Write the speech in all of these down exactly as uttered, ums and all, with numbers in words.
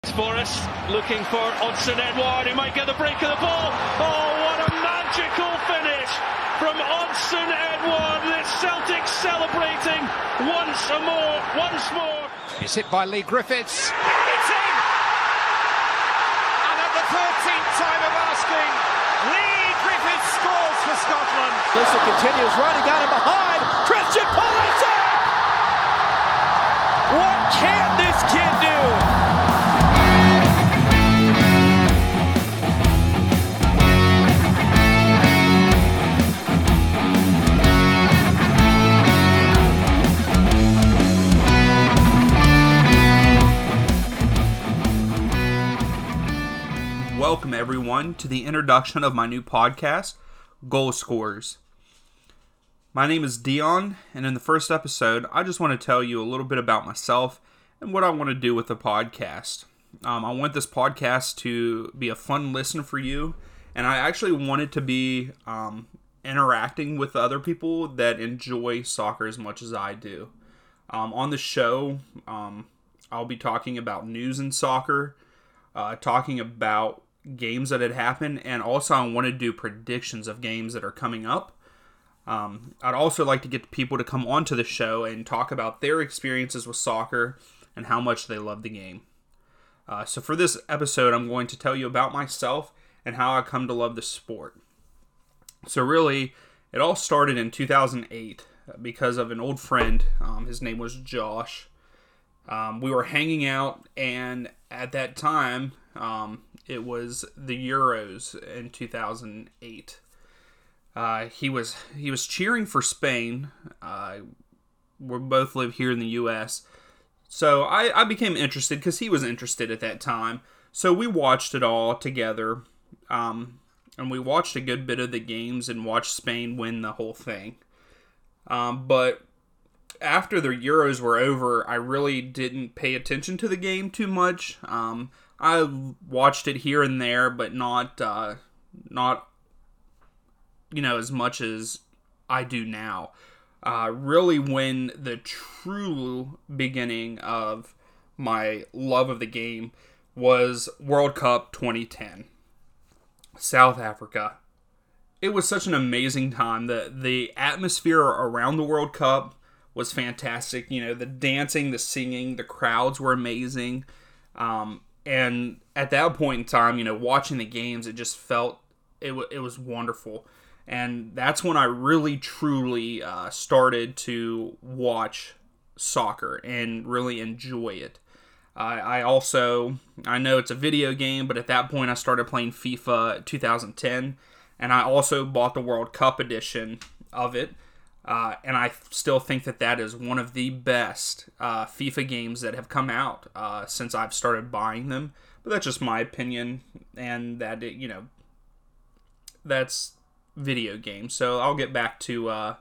Forrest looking for Odsonne Edouard, who might get the break of the ball. Oh, what a magical finish from Odsonne Edouard. The Celtics celebrating once more, once more. It's hit by Lee Griffiths. It's in! And at the thirteenth time of asking, Lee Griffiths scores for Scotland. Lissa continues running, got him behind. Christian Pulisic! What can this kid do? Welcome everyone to the introduction of my new podcast, Goal Scorers. My name is Dion, and in the first episode, I just want to tell you a little bit about myself and what I want to do with the podcast. Um, I want this podcast to be a fun listen for you, and I actually want it to be um, interacting with other people that enjoy soccer as much as I do. Um, on the show, um, I'll be talking about news in soccer, uh, talking about games that had happened, and also I want to do predictions of games that are coming up. Um, I'd also like to get people to come onto the show and talk about their experiences with soccer and how much they love the game. Uh, so for this episode, I'm going to tell you about myself and how I come to love the sport. So really, it all started in two thousand eight because of an old friend. Um, his name was Josh. Um, we were hanging out, and at that time, um, it was the Euros in two thousand eight. Uh, he was he was cheering for Spain. Uh, we both live here in the U S, so I, I became interested because he was interested at that time. So we watched it all together, um, and we watched a good bit of the games and watched Spain win the whole thing. Um, but after the Euros were over, I really didn't pay attention to the game too much. Um, I watched it here and there, but not, uh, not, you know, as much as I do now. Uh, really, when the true beginning of my love of the game was World Cup twenty ten, South Africa. It was such an amazing time. The the atmosphere around the World Cup was fantastic. You know, the dancing, the singing, the crowds were amazing. Um, and at that point in time, you know, watching the games, it just felt, it, w- it was wonderful. And that's when I really, truly uh, started to watch soccer and really enjoy it. I, I also, I know it's a video game, but at that point I started playing FIFA twenty ten. And I also bought the World Cup edition of it. Uh, and I still think that that is one of the best uh, FIFA games that have come out uh, since I've started buying them. But that's just my opinion, and that it, you know, that's video games. So I'll get back to uh,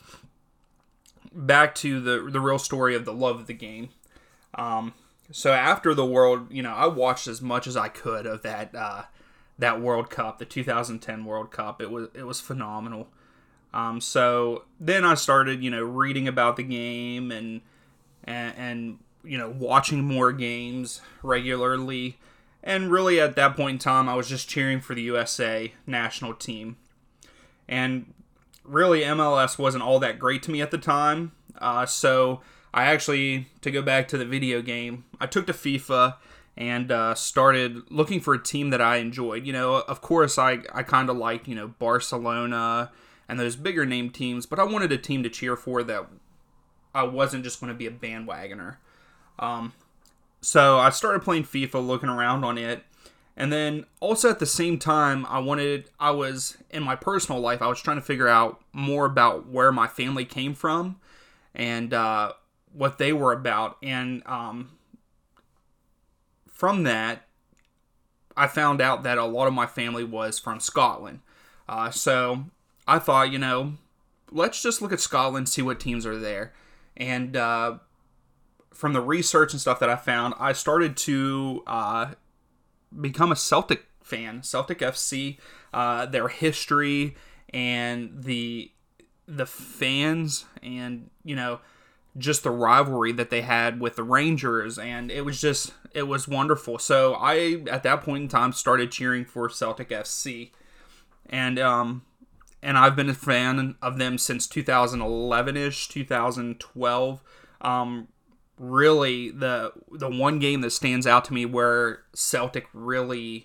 back to the the real story of the love of the game. Um, so after the World, you know, I watched as much as I could of that uh, that World Cup, the two thousand ten World Cup. It was it was phenomenal. Um, so then I started, you know, reading about the game and, and, and, you know, watching more games regularly. And really at that point in time, I was just cheering for the U S A national team. And really M L S wasn't all that great to me at the time. Uh, so I actually, to go back to the video game, I took to FIFA and uh, started looking for a team that I enjoyed. You know, of course, I, I kind of liked, you know, Barcelona and those bigger name teams, but I wanted a team to cheer for that I wasn't just going to be a bandwagoner. Um, so I started playing FIFA, looking around on it, and then also at the same time, I wanted, I was, in my personal life, I was trying to figure out more about where my family came from and uh, what they were about, and um, from that, I found out that a lot of my family was from Scotland. Uh, so I thought, you know, let's just look at Scotland, see what teams are there. And uh, from the research and stuff that I found, I started to uh, become a Celtic fan. Celtic F C, uh, their history and the the fans and, you know, just the rivalry that they had with the Rangers, and it was just, it was wonderful. So I, at that point in time, started cheering for Celtic F C, and um, and I've been a fan of them since two thousand eleven-ish, two thousand twelve. Um, really, the the one game that stands out to me where Celtic really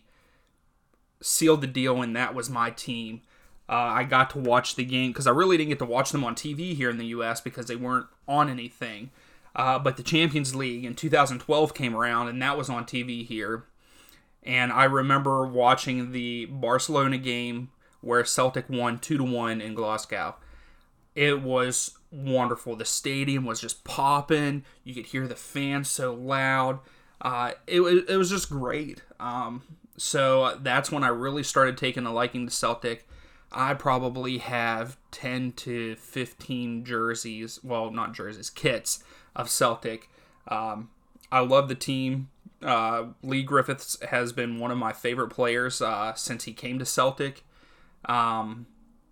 sealed the deal, and that was my team. Uh, I got to watch the game because I really didn't get to watch them on T V here in the U S because they weren't on anything. Uh, but the Champions League in two thousand twelve came around, and that was on T V here. And I remember watching the Barcelona game where Celtic won two to one in Glasgow. It was wonderful. The stadium was just popping. You could hear the fans so loud. Uh, it, it was just great. Um, so that's when I really started taking a liking to Celtic. I probably have ten to fifteen jerseys, well, not jerseys, kits of Celtic. Um, I love the team. Uh, Lee Griffiths has been one of my favorite players uh, since he came to Celtic. Um,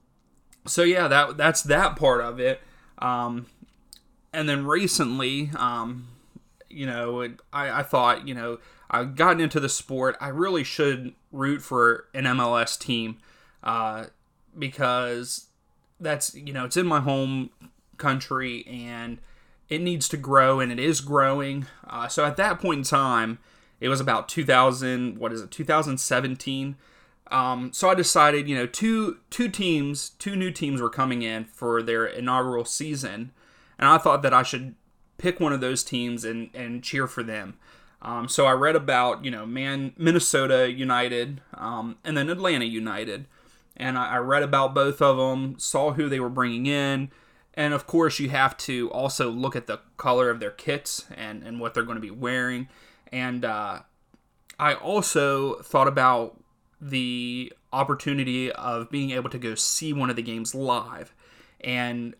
so yeah, that that's that part of it. Um, and then recently, um, you know, I, I thought, you know, I've gotten into the sport. I really should root for an M L S team. Uh, because that's, you know, it's in my home country and it needs to grow, and it is growing. Uh, so at that point in time, it was about two thousand, what is it, two thousand seventeen. Um, so I decided, you know, two two teams, two new teams were coming in for their inaugural season, and I thought that I should pick one of those teams and, and cheer for them. Um, so I read about, you know, Man, Minnesota United, um, and then Atlanta United. And I read about both of them, saw who they were bringing in, and of course you have to also look at the color of their kits and, and what they're going to be wearing. And uh, I also thought about the opportunity of being able to go see one of the games live. And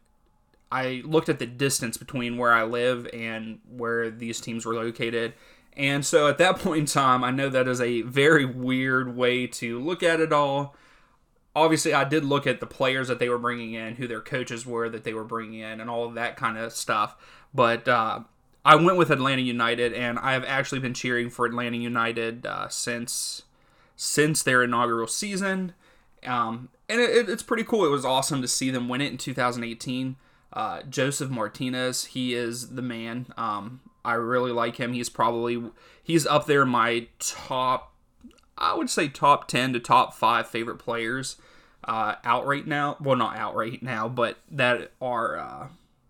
I looked at the distance between where I live and where these teams were located. And so at that point in time, I know that is a very weird way to look at it all. Obviously, I did look at the players that they were bringing in, who their coaches were that they were bringing in, and all of that kind of stuff. But uh, I went with Atlanta United, and I have actually been cheering for Atlanta United uh, since since their inaugural season. Um, and it, it's pretty cool. It was awesome to see them win it in two thousand eighteen. Uh, Joseph Martinez, he is the man. Um, I really like him. He's probably he's up there in my top, I would say top ten to top five favorite players uh, out right now. Well, not out right now, but that are uh,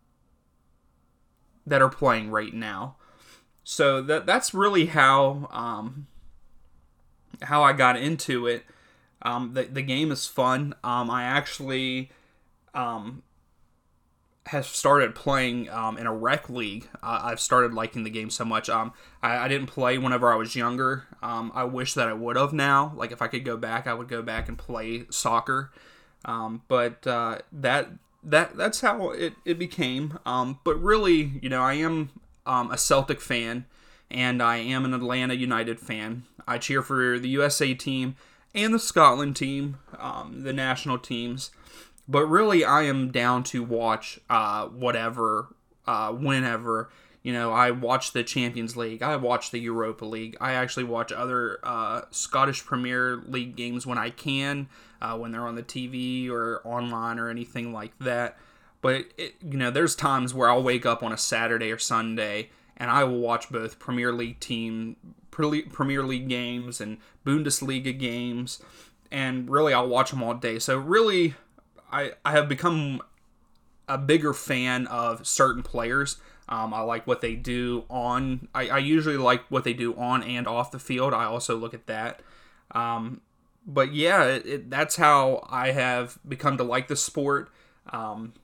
that are playing right now. So that that's really how um, how I got into it. Um, the the game is fun. Um, I actually um, have started playing um, in a rec league. Uh, I've started liking the game so much. Um, I, I didn't play whenever I was younger. Um, I wish that I would have now. Like if I could go back, I would go back and play soccer. Um, but uh, that that that's how it, it became. Um, but really, you know, I am um, a Celtic fan, and I am an Atlanta United fan. I cheer for the U S A team and the Scotland team, um, the national teams. But really, I am down to watch uh, whatever, uh, whenever. You know, I watch the Champions League. I watch the Europa League. I actually watch other uh, Scottish Premier League games when I can, uh, when they're on the T V or online or anything like that. But, it, you know, there's times where I'll wake up on a Saturday or Sunday and I will watch both Premier League team, Premier League games and Bundesliga games. And really, I'll watch them all day. So really, I, I have become a bigger fan of certain players. Um, I like what they do on... I, I usually like what they do on and off the field. I also look at that. Um, but yeah, it, it, that's how I have become to like the sport. Um,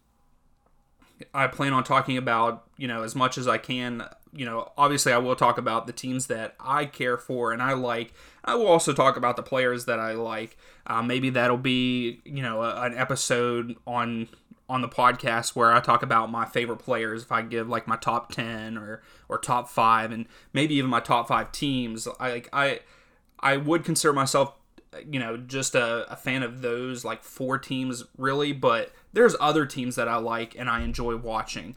I plan on talking about, you know, as much as I can. You know, obviously I will talk about the teams that I care for and I like. I will also talk about the players that I like. Uh, maybe that'll be, you know, a, an episode on on the podcast where I talk about my favorite players. If I give like my top ten or or top five, and maybe even my top five teams. I like I I would consider myself, you know, just a, a fan of those like four teams really, but there's other teams that I like and I enjoy watching.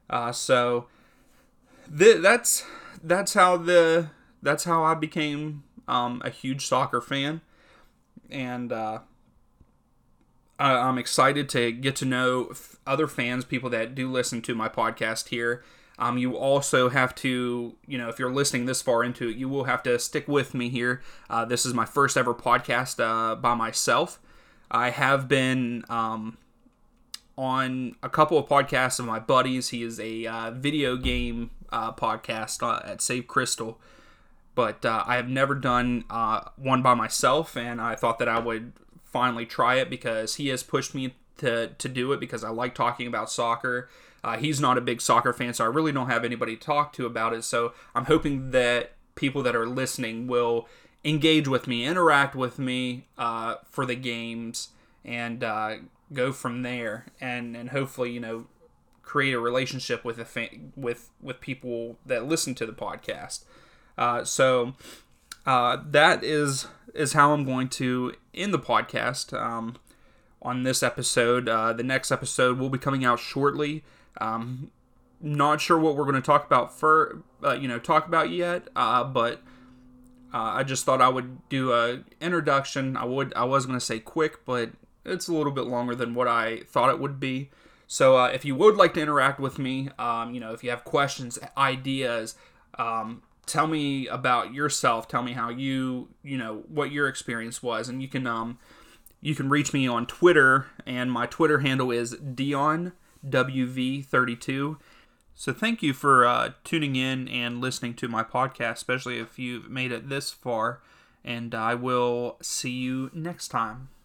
Uh, so th- that's that's how the that's how I became um, a huge soccer fan, and uh, I- I'm excited to get to know f- other fans, people that do listen to my podcast here. Um, you also have to, you know, if you're listening this far into it, you will have to stick with me here. Uh, this is my first ever podcast uh, by myself. I have been um, on a couple of podcasts of my buddies. He is a uh, video game uh, podcast uh, at Save Crystal. But uh, I have never done uh, one by myself, and I thought that I would finally try it because he has pushed me to, to do it because I like talking about soccer. Uh, he's not a big soccer fan, so I really don't have anybody to talk to about it. So I'm hoping that people that are listening will engage with me, interact with me uh, for the games, and uh, go from there. And, and hopefully, you know, create a relationship with a fan, with with people that listen to the podcast. Uh, so uh, that is is how I'm going to end the podcast um, on this episode. Uh, the next episode will be coming out shortly. Um, not sure what we're going to talk about for uh, you know talk about yet, uh, but uh, I just thought I would do a introduction. I would I was going to say quick, but it's a little bit longer than what I thought it would be. So uh, if you would like to interact with me, um, you know, if you have questions, ideas, um, tell me about yourself. Tell me how you, you know, what your experience was, and you can, um, you can reach me on Twitter, and my Twitter handle is Dion W V thirty-two. So thank you for uh, tuning in and listening to my podcast, especially if you've made it this far. And I will see you next time.